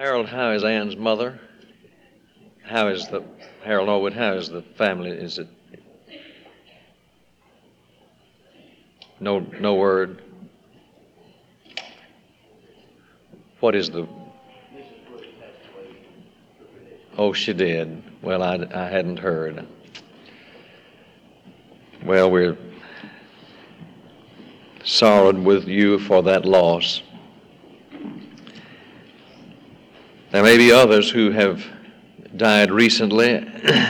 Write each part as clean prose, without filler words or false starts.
Harold, how is Ann's mother? How is Harold Norwood, how is the family? Is it no word? What is the... Oh, she did. Well, I hadn't heard. Well, we're sorrowed with you for that loss. There may be others who have died recently.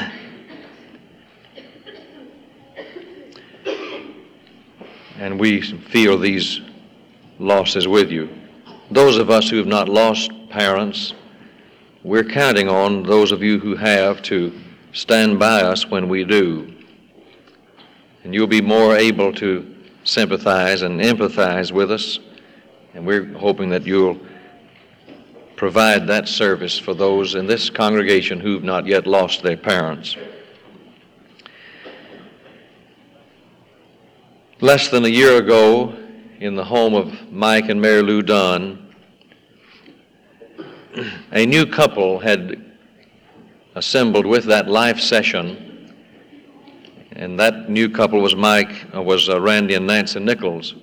And we feel these losses with you. Those of us who have not lost parents, we're counting on those of you who have to stand by us when we do. And you'll be more able to sympathize and empathize with us. And we're hoping that you'll provide that service for those in this congregation who've not yet lost their parents. Less than a year ago, in the home of Mike and Mary Lou Dunn, a new couple had assembled with that life session, and that new couple was Randy and Nancy Nichols.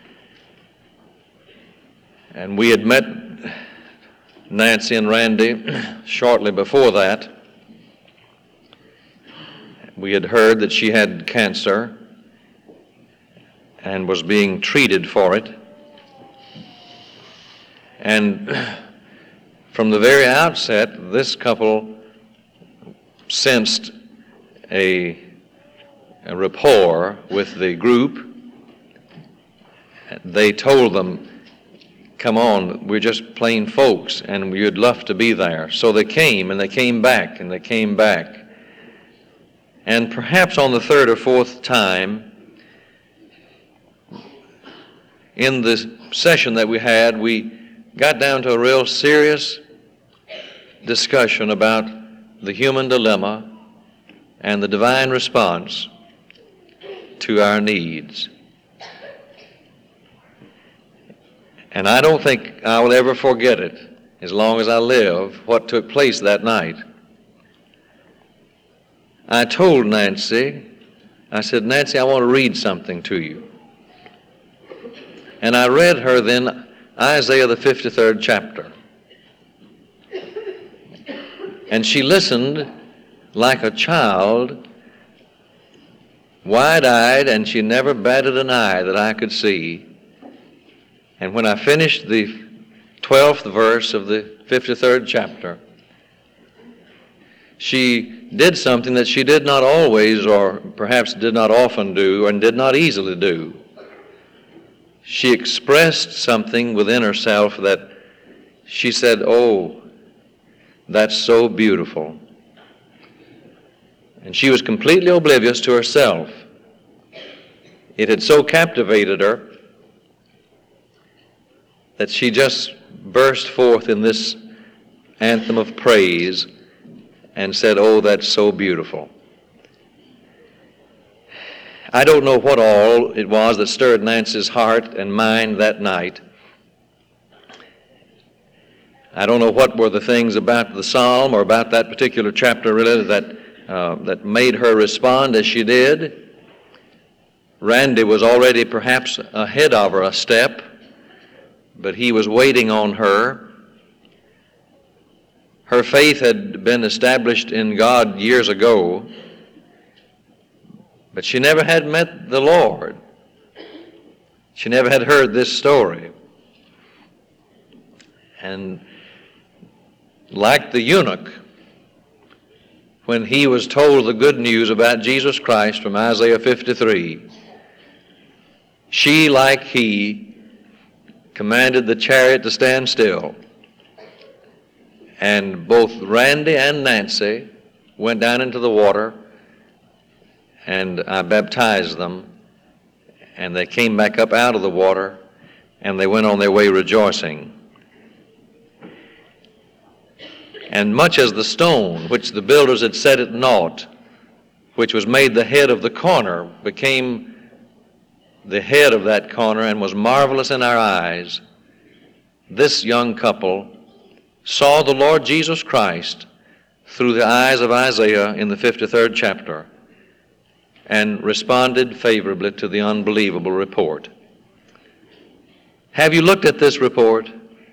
And we had met Nancy and Randy shortly before that. We had heard that she had cancer and was being treated for it. And from the very outset, this couple sensed a rapport with the group. They told them, "Come on, we're just plain folks, and we'd love to be there." So they came, and they came back, and they came back. And perhaps on the third or fourth time, in the session that we had, we got down to a real serious discussion about the human dilemma and the divine response to our needs. And I don't think I will ever forget it, as long as I live, what took place that night. I told Nancy, I said, "Nancy, I want to read something to you." And I read her then Isaiah the 53rd chapter. And she listened like a child, wide-eyed, and she never batted an eye that I could see. And when I finished the 12th verse of the 53rd chapter, she did something that she did not always, or perhaps did not often do, and did not easily do. She expressed something within herself that she said, "Oh, that's so beautiful." And she was completely oblivious to herself. It had so captivated her that she just burst forth in this anthem of praise and said, "Oh, that's so beautiful." I don't know what all it was that stirred Nancy's heart and mind that night. I don't know what were the things about the psalm or about that particular chapter really that made her respond as she did. Randy was already perhaps ahead of her a step, but he was waiting on her. Her faith had been established in God years ago, but she never had met the Lord. She never had heard this story. And like the eunuch, when he was told the good news about Jesus Christ from Isaiah 53, she, like he, commanded the chariot to stand still. And both Randy and Nancy went down into the water, and I baptized them, and they came back up out of the water, and they went on their way rejoicing. And much as the stone which the builders had set at naught, which was made the head of the corner, became the head of that corner and was marvelous in our eyes, this young couple saw the Lord Jesus Christ through the eyes of Isaiah in the 53rd chapter and responded favorably to the unbelievable report. Have you looked at this report?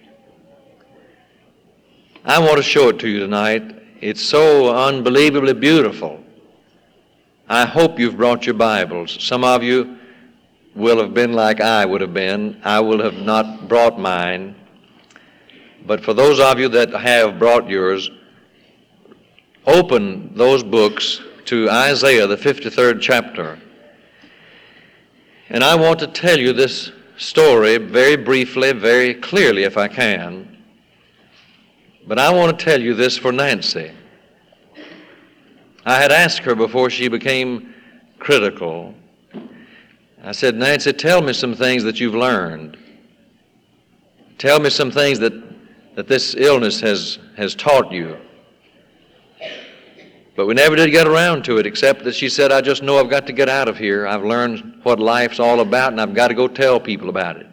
I want to show it to you tonight. It's so unbelievably beautiful. I hope you've brought your Bibles. Some of you will have been like I would have been. I will have not brought mine. But for those of you that have brought yours, open those books to Isaiah, the 53rd chapter. And I want to tell you this story very briefly, very clearly if I can. But I want to tell you this for Nancy. I had asked her before she became critical. I said, Nancy, tell me some things that you've learned. Tell me some things that this illness has taught you. But we never did get around to it, except that she said, I just know I've got to get out of here. I've learned what life's all about, and I've got to go tell people about it.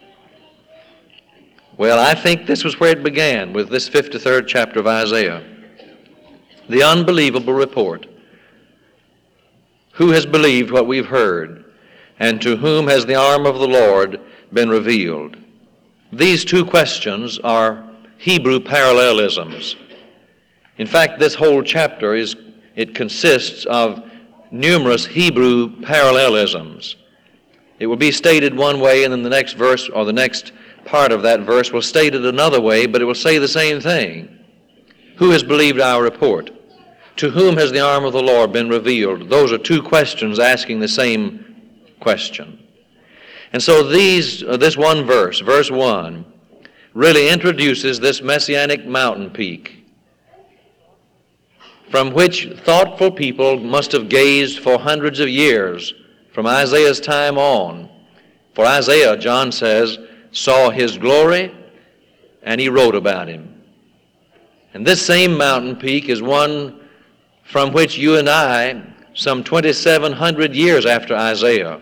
Well, I think this was where it began, with this 53rd chapter of Isaiah. The unbelievable report. Who has believed what we've heard, and to whom has the arm of the Lord been revealed? These two questions are Hebrew parallelisms. In fact, this whole chapter consists of numerous Hebrew parallelisms. It will be stated one way, and then the next verse or the next part of that verse will state it another way, but it will say the same thing. Who has believed our report? To whom has the arm of the Lord been revealed? Those are two questions asking the same question. And so this one verse, verse 1, really introduces this messianic mountain peak from which thoughtful people must have gazed for hundreds of years from Isaiah's time on. For Isaiah, John says, saw his glory and he wrote about him. And this same mountain peak is one from which you and I, some 2,700 years after Isaiah,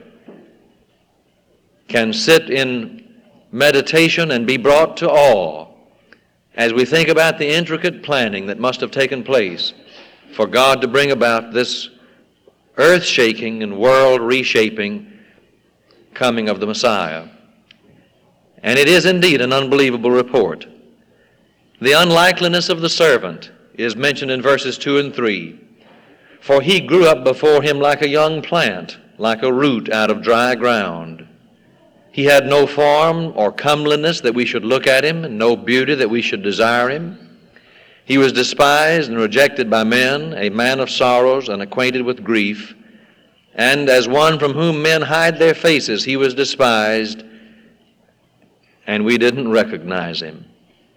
can sit in meditation and be brought to awe as we think about the intricate planning that must have taken place for God to bring about this earth-shaking and world-reshaping coming of the Messiah. And it is indeed an unbelievable report. The unlikeliness of the servant is mentioned in verses 2 and 3. For he grew up before him like a young plant, like a root out of dry ground. He had no form or comeliness that we should look at him, and no beauty that we should desire him. He was despised and rejected by men, a man of sorrows and acquainted with grief. And as one from whom men hide their faces, he was despised, and we didn't recognize him.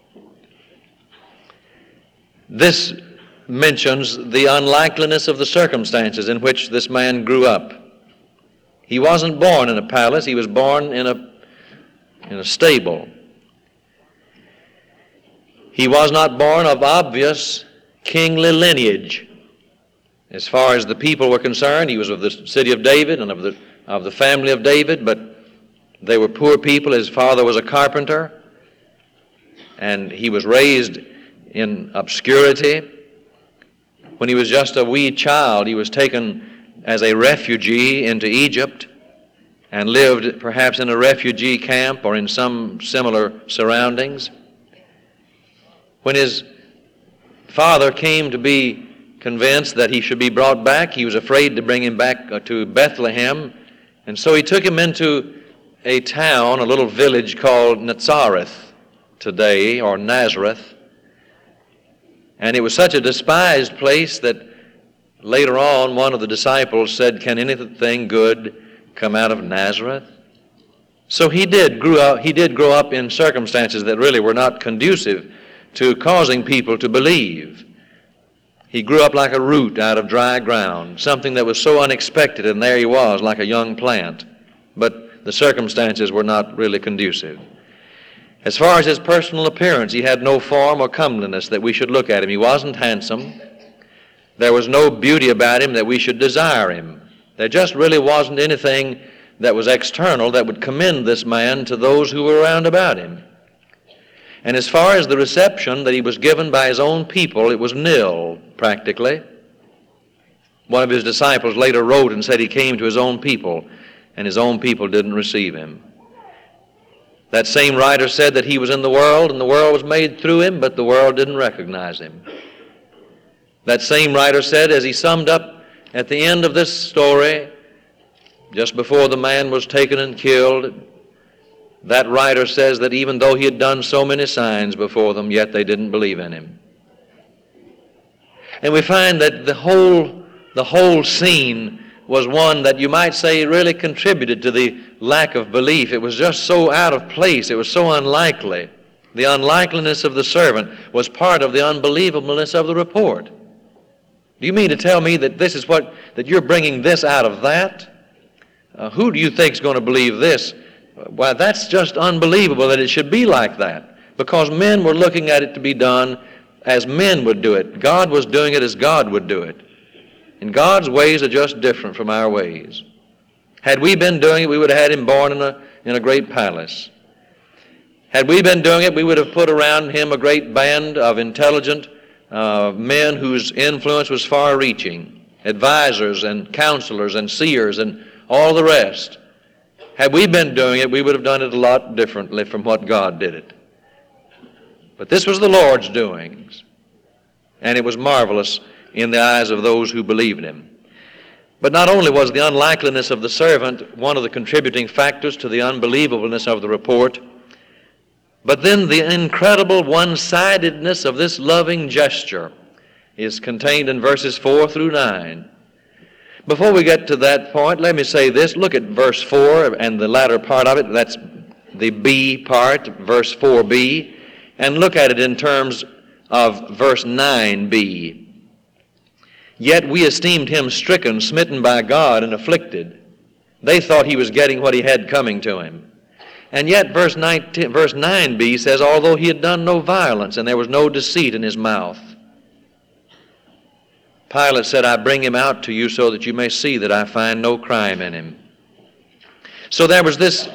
This mentions the unlikeliness of the circumstances in which this man grew up. He wasn't born in a palace, he was born in a stable. He was not born of obvious kingly lineage. As far as the people were concerned, he was of the city of David and of the family of David, but they were poor people. His father was a carpenter, and he was raised in obscurity. When he was just a wee child, he was taken as a refugee into Egypt and lived perhaps in a refugee camp or in some similar surroundings. When his father came to be convinced that he should be brought back, he was afraid to bring him back to Bethlehem, and so he took him into a town, a little village called Nazareth today, or Nazareth. And it was such a despised place that later on one of the disciples said, "Can anything good come out of Nazareth?" So he did grow up in circumstances that really were not conducive to causing people to believe. He grew up like a root out of dry ground, something that was so unexpected, and there he was like a young plant. But the circumstances were not really conducive. As far as his personal appearance, he had no form or comeliness that we should look at him. He wasn't handsome. There was no beauty about him that we should desire him. There just really wasn't anything that was external that would commend this man to those who were around about him. And as far as the reception that he was given by his own people, it was nil, practically. One of his disciples later wrote and said he came to his own people, and his own people didn't receive him. That same writer said that he was in the world, and the world was made through him, but the world didn't recognize him. That same writer said, as he summed up at the end of this story, just before the man was taken and killed, that writer says that even though he had done so many signs before them, yet they didn't believe in him. And we find that the whole scene was one that you might say really contributed to the lack of belief. It was just so out of place. It was so unlikely. The unlikeliness of the servant was part of the unbelievableness of the report. Do you mean to tell me that this is that you're bringing this out of that? Who do you think is going to believe this? Well, that's just unbelievable that it should be like that, because men were looking at it to be done as men would do it. God was doing it as God would do it. And God's ways are just different from our ways. Had we been doing it, we would have had him born in a great palace. Had we been doing it, we would have put around him a great band of intelligent men whose influence was far-reaching, advisors and counselors and seers and all the rest. Had we been doing it, we would have done it a lot differently from what God did it. But this was the Lord's doings, and it was marvelous in the eyes of those who believed him. But not only was the unlikeliness of the servant one of the contributing factors to the unbelievableness of the report, but then the incredible one-sidedness of this loving gesture is contained in verses 4 through 9. Before we get to that point, let me say this. Look at verse 4 and the latter part of it. That's the B part, verse 4b. And look at it in terms of verse 9b. Yet we esteemed him stricken, smitten by God, and afflicted. They thought he was getting what he had coming to him. And yet verse 9b says, although he had done no violence and there was no deceit in his mouth. Pilate said, I bring him out to you so that you may see that I find no crime in him. So there was this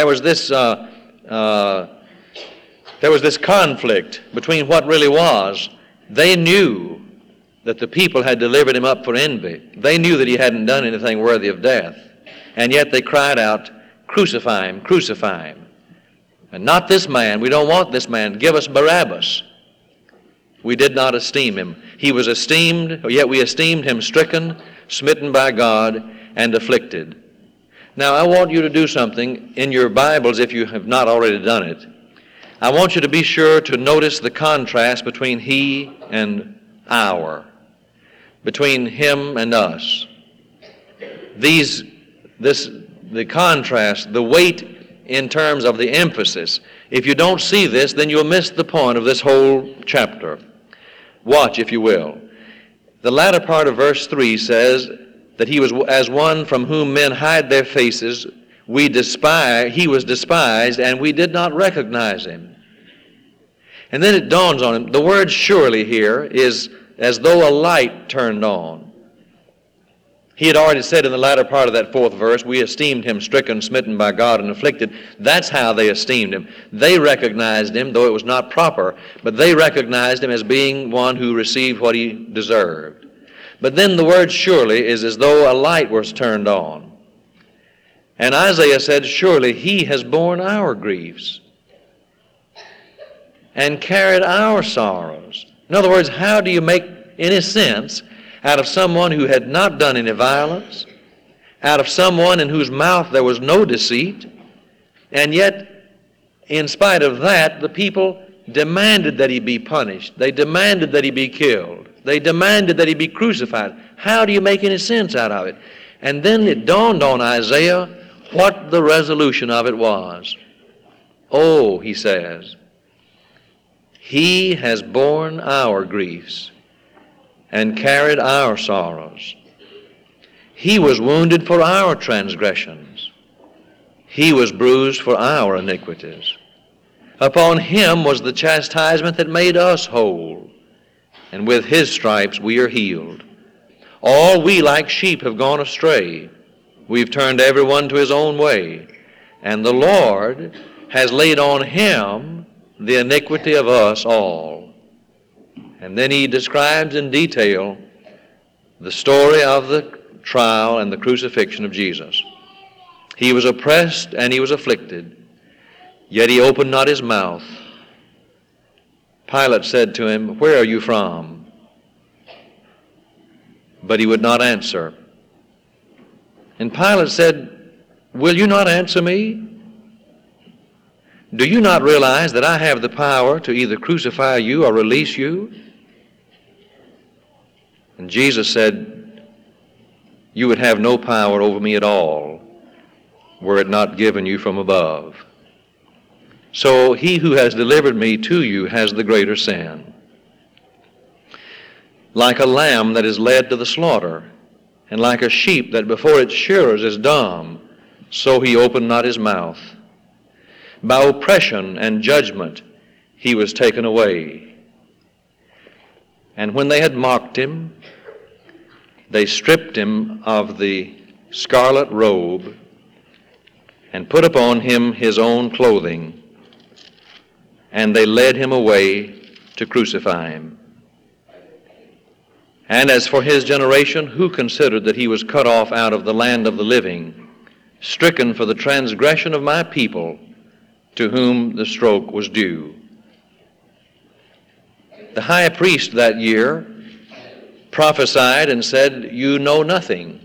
conflict between what really was. They knew that the people had delivered him up for envy. They knew that he hadn't done anything worthy of death. And yet they cried out, crucify him, crucify him. And not this man. We don't want this man. Give us Barabbas. We did not esteem him. He was esteemed, yet we esteemed him stricken, smitten by God, and afflicted. Now I want you to do something in your Bibles if you have not already done it. I want you to be sure to notice the contrast between he and our, between him and us. The contrast, the weight in terms of the emphasis. If you don't see this, then you'll miss the point of this whole chapter. Watch, if you will. The latter part of verse 3 says that he was as one from whom men hide their faces. He was despised, and we did not recognize him. And then it dawns on him, the word surely here is as though a light turned on. He had already said in the latter part of that 4th verse, we esteemed him stricken, smitten by God, and afflicted. That's how they esteemed him. They recognized him, though it was not proper, but they recognized him as being one who received what he deserved. But then the word surely is as though a light was turned on. And Isaiah said, surely he has borne our griefs and carried our sorrows. In other words, how do you make any sense out of someone who had not done any violence, out of someone in whose mouth there was no deceit, and yet, in spite of that, the people demanded that he be punished. They demanded that he be killed. They demanded that he be crucified. How do you make any sense out of it? And then it dawned on Isaiah what the resolution of it was. Oh, he says, he has borne our griefs and carried our sorrows. He was wounded for our transgressions. He was bruised for our iniquities. Upon him was the chastisement that made us whole, and with his stripes we are healed. All we like sheep have gone astray. We've turned everyone to his own way, and the Lord has laid on him the iniquity of us all. And then he describes in detail the story of the trial and the crucifixion of Jesus. He was oppressed and he was afflicted, yet he opened not his mouth. Pilate said to him, "Where are you from?" But he would not answer. And Pilate said, "Will you not answer me? Do you not realize that I have the power to either crucify you or release you?" And Jesus said, "You would have no power over me at all were it not given you from above. So he who has delivered me to you has the greater sin. Like a lamb that is led to the slaughter, and like a sheep that before its shearers is dumb, so he opened not his mouth. By oppression and judgment he was taken away. And when they had mocked him, they stripped him of the scarlet robe and put upon him his own clothing, and they led him away to crucify him. And as for his generation, who considered that he was cut off out of the land of the living, stricken for the transgression of my people, to whom the stroke was due?" The high priest that year prophesied and said, "You know nothing,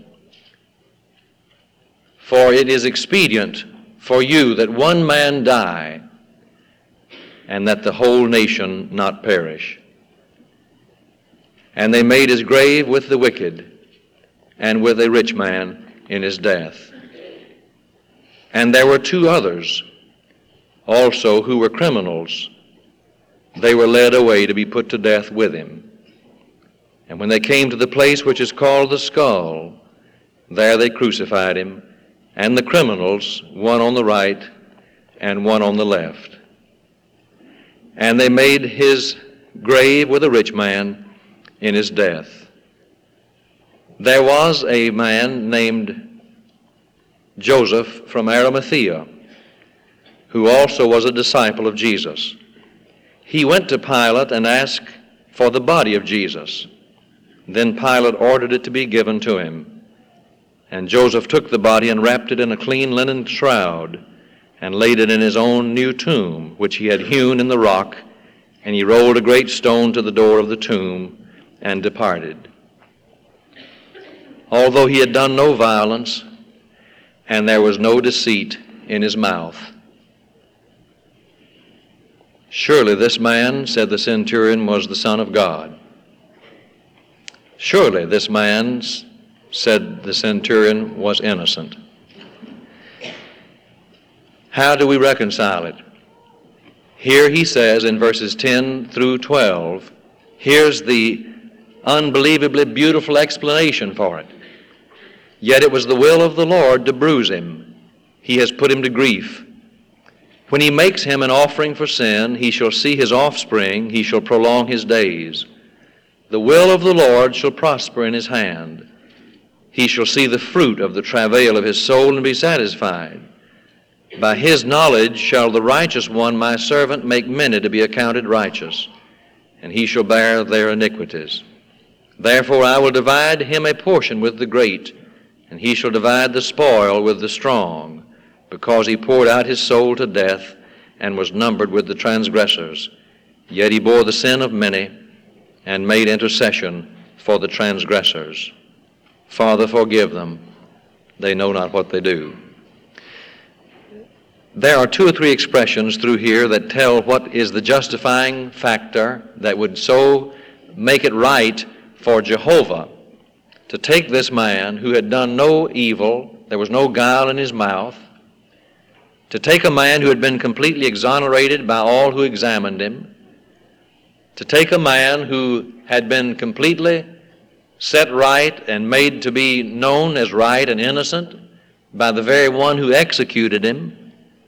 for it is expedient for you that one man die, and that the whole nation not perish." And they made his grave with the wicked, and with a rich man in his death. And there were two others also who were criminals. They were led away to be put to death with him. And when they came to the place which is called the Skull, there they crucified him, and the criminals, one on the right and one on the left. And they made his grave with a rich man in his death. There was a man named Joseph from Arimathea, who also was a disciple of Jesus. He went to Pilate and asked for the body of Jesus. Then Pilate ordered it to be given to him. And Joseph took the body and wrapped it in a clean linen shroud and laid it in his own new tomb, which he had hewn in the rock, and he rolled a great stone to the door of the tomb and departed. Although he had done no violence, and there was no deceit in his mouth. "Surely this man," said the centurion, "was the Son of God." "Surely this man," said the centurion, "was innocent." How do we reconcile it? Here he says in verses 10 through 12, here's the unbelievably beautiful explanation for it. "Yet it was the will of the Lord to bruise him. He has put him to grief. When he makes him an offering for sin, he shall see his offspring, he shall prolong his days. The will of the Lord shall prosper in his hand. He shall see the fruit of the travail of his soul and be satisfied. By his knowledge shall the righteous one, my servant, make many to be accounted righteous, and he shall bear their iniquities. Therefore I will divide him a portion with the great, and he shall divide the spoil with the strong, because he poured out his soul to death and was numbered with the transgressors. Yet he bore the sin of many and made intercession for the transgressors. Father, forgive them. They know not what they do." There are two or three expressions through here that tell what is the justifying factor that would so make it right for Jehovah to take this man who had done no evil, there was no guile in his mouth, to take a man who had been completely exonerated by all who examined him, to take a man who had been completely set right and made to be known as right and innocent by the very one who executed him.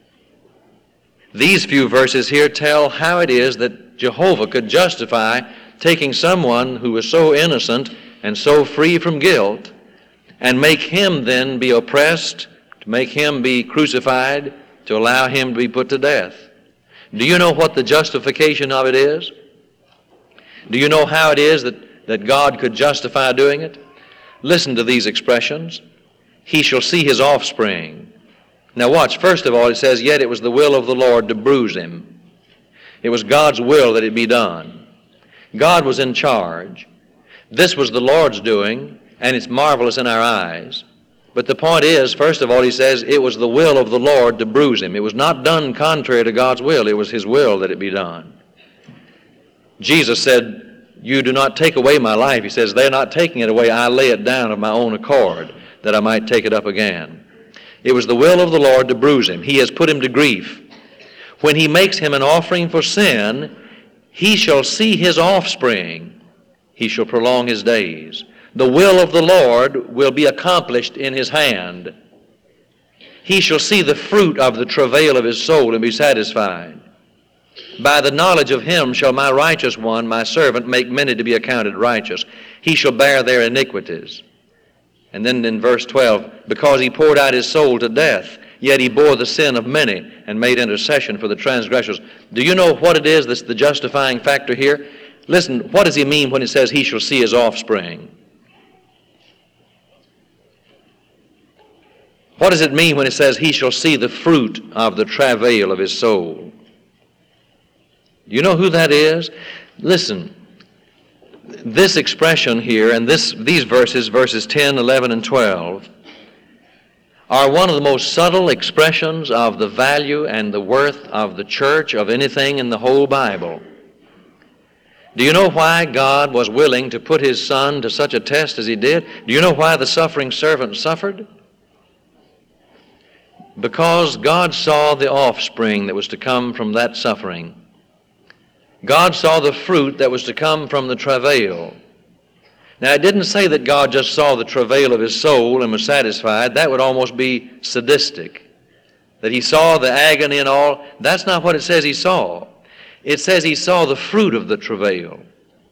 These few verses here tell how it is that Jehovah could justify taking someone who was so innocent and so free from guilt and make him then be oppressed, to make him be crucified, to allow him to be put to death. Do you know what the justification of it is? Do you know how it is that God could justify doing it? Listen to these expressions. He shall see his offspring. Now watch, first of all it says, yet it was the will of the Lord to bruise him. It was God's will that it be done. God was in charge. This was the Lord's doing, and it's marvelous in our eyes. But the point is, first of all, he says, it was the will of the Lord to bruise him. It was not done contrary to God's will. It was his will that it be done. Jesus said, you do not take away my life. He says, they're not taking it away. I lay it down of my own accord, that I might take it up again. It was the will of the Lord to bruise him. He has put him to grief. When he makes him an offering for sin, he shall see his offspring. He shall prolong his days. The will of the Lord will be accomplished in his hand. He shall see the fruit of the travail of his soul and be satisfied. By the knowledge of him shall my righteous one, my servant, make many to be accounted righteous. He shall bear their iniquities. And then in verse 12, because he poured out his soul to death, yet he bore the sin of many and made intercession for the transgressors. Do you know what it is that's the justifying factor here? Listen, what does he mean when he says he shall see his offspring? What does it mean when it says he shall see the fruit of the travail of his soul? Do you know who that is? Listen, this expression here and these verses 10, 11, and 12, are one of the most subtle expressions of the value and the worth of the church, of anything in the whole Bible. Do you know why God was willing to put his Son to such a test as he did? Do you know why the suffering servant suffered? Because God saw the offspring that was to come from that suffering. God saw the fruit that was to come from the travail. Now, it didn't say that God just saw the travail of his soul and was satisfied. That would almost be sadistic. That he saw the agony and all. That's not what it says he saw. It says he saw the fruit of the travail.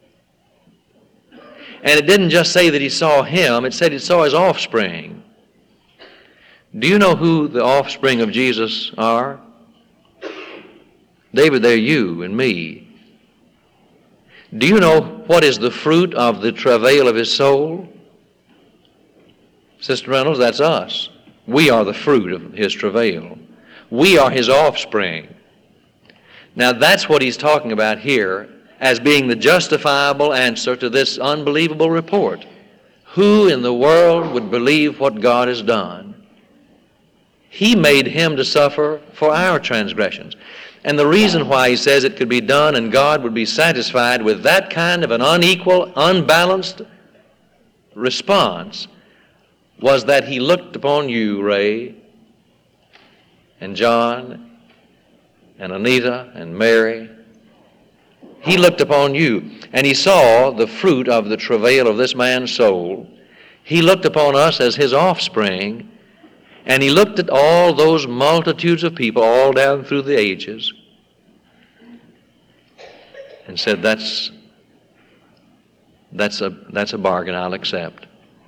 And it didn't just say that he saw him. It said he saw his offspring. Do you know who the offspring of Jesus are? David, they're you and me. Do you know what is the fruit of the travail of his soul? Sister Reynolds, that's us. We are the fruit of his travail. We are his offspring. Now that's what he's talking about here as being the justifiable answer to this unbelievable report. Who in the world would believe what God has done? He made him to suffer for our transgressions. And the reason why he says it could be done and God would be satisfied with that kind of an unequal, unbalanced response was that he looked upon you, Ray, and John, and Anita, and Mary. He looked upon you, and he saw the fruit of the travail of this man's soul. He looked upon us as his offspring, and he looked at all those multitudes of people all down through the ages and said, that's a bargain I'll accept.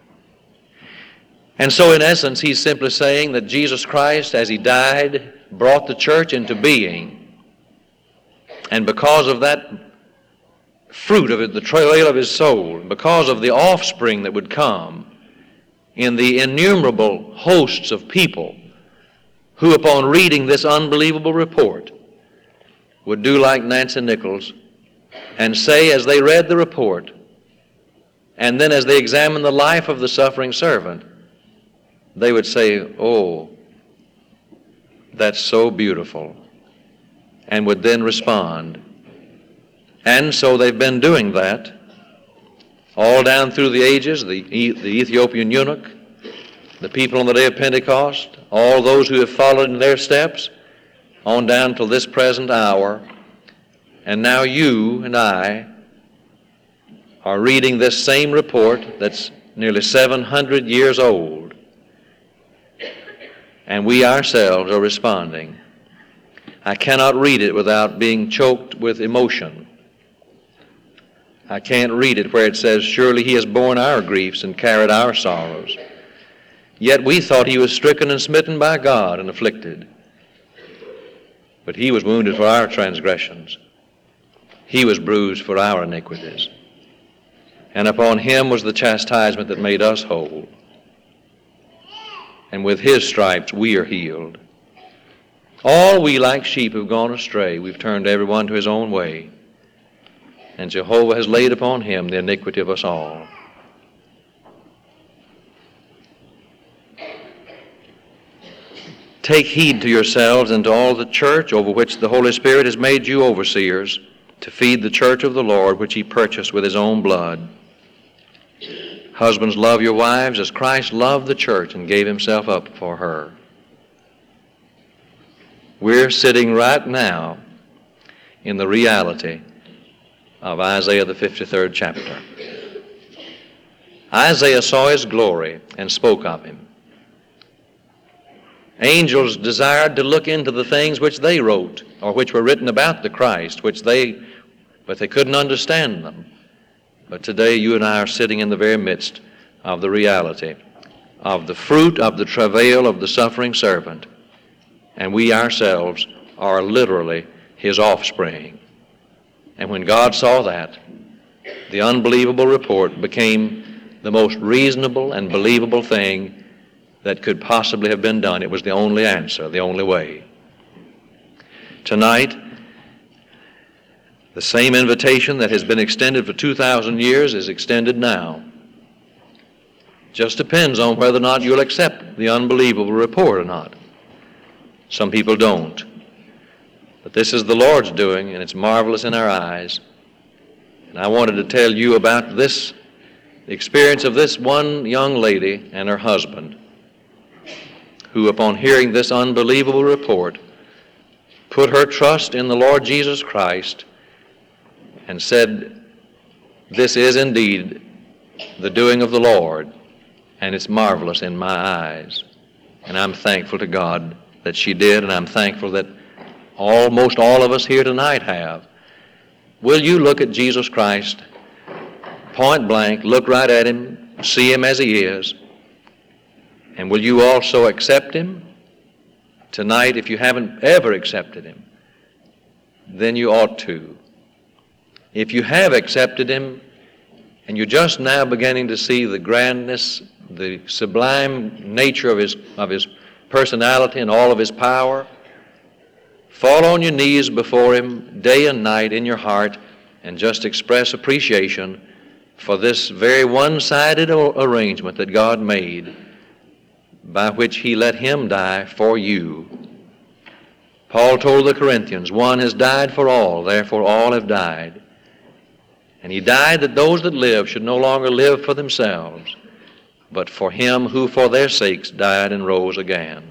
And so in essence, he's simply saying that Jesus Christ, as he died, brought the church into being. And because of that fruit of it, the travail of his soul, because of the offspring that would come, in the innumerable hosts of people who, upon reading this unbelievable report, would do like Nancy Nichols and say, as they read the report, and then as they examined the life of the suffering servant, they would say, oh, that's so beautiful, and would then respond. And so they've been doing that all down through the ages, the Ethiopian eunuch, the people on the day of Pentecost, all those who have followed in their steps, on down till this present hour. And now you and I are reading this same report that's nearly 700 years old. And we ourselves are responding. I cannot read it without being choked with emotion. I can't read it where it says, surely he has borne our griefs and carried our sorrows. Yet we thought he was stricken and smitten by God and afflicted. But he was wounded for our transgressions. He was bruised for our iniquities. And upon him was the chastisement that made us whole. And with his stripes we are healed. All we like sheep have gone astray. We've turned everyone to his own way. And Jehovah has laid upon him the iniquity of us all. Take heed to yourselves and to all the church over which the Holy Spirit has made you overseers, to feed the church of the Lord, which he purchased with his own blood. Husbands, love your wives as Christ loved the church and gave himself up for her. We're sitting right now in the reality of Isaiah the 53rd chapter. Isaiah saw his glory and spoke of him. Angels desired to look into the things which they wrote, or which were written about the Christ, but they couldn't understand them. But today you and I are sitting in the very midst of the reality of the fruit of the travail of the suffering servant, and we ourselves are literally his offspring. And when God saw that, the unbelievable report became the most reasonable and believable thing that could possibly have been done. It was the only answer, the only way. Tonight, the same invitation that has been extended for 2,000 years is extended now. Just depends on whether or not you'll accept the unbelievable report or not. Some people don't. But this is the Lord's doing, and it's marvelous in our eyes. And I wanted to tell you about the experience of this one young lady and her husband, who upon hearing this unbelievable report put her trust in the Lord Jesus Christ and said, "This is indeed the doing of the Lord, and it's marvelous in my eyes." And I'm thankful to God that she did, and I'm thankful that almost all of us here tonight have. Will you look at Jesus Christ point blank, look right at him, see him as he is, and will you also accept him? Tonight, if you haven't ever accepted him, then you ought to. If you have accepted him and you're just now beginning to see the grandness, the sublime nature of his personality and all of his power, fall on your knees before him day and night in your heart and just express appreciation for this very one-sided arrangement that God made, by which he let him die for you. Paul told the Corinthians, "One has died for all, therefore all have died." And he died that those that live should no longer live for themselves, but for him who for their sakes died and rose again.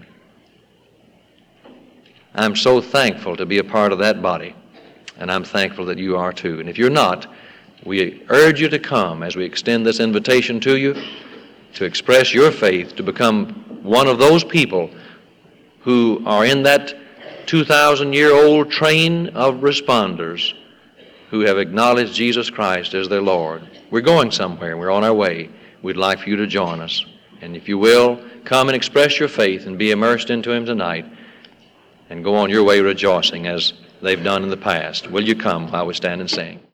I'm so thankful to be a part of that body, and I'm thankful that you are too. And if you're not, we urge you to come as we extend this invitation to you to express your faith, to become one of those people who are in that 2,000-year-old train of responders who have acknowledged Jesus Christ as their Lord. We're going somewhere. We're on our way. We'd like for you to join us. And if you will, come and express your faith and be immersed into him tonight and go on your way rejoicing as they've done in the past. Will you come while we stand and sing?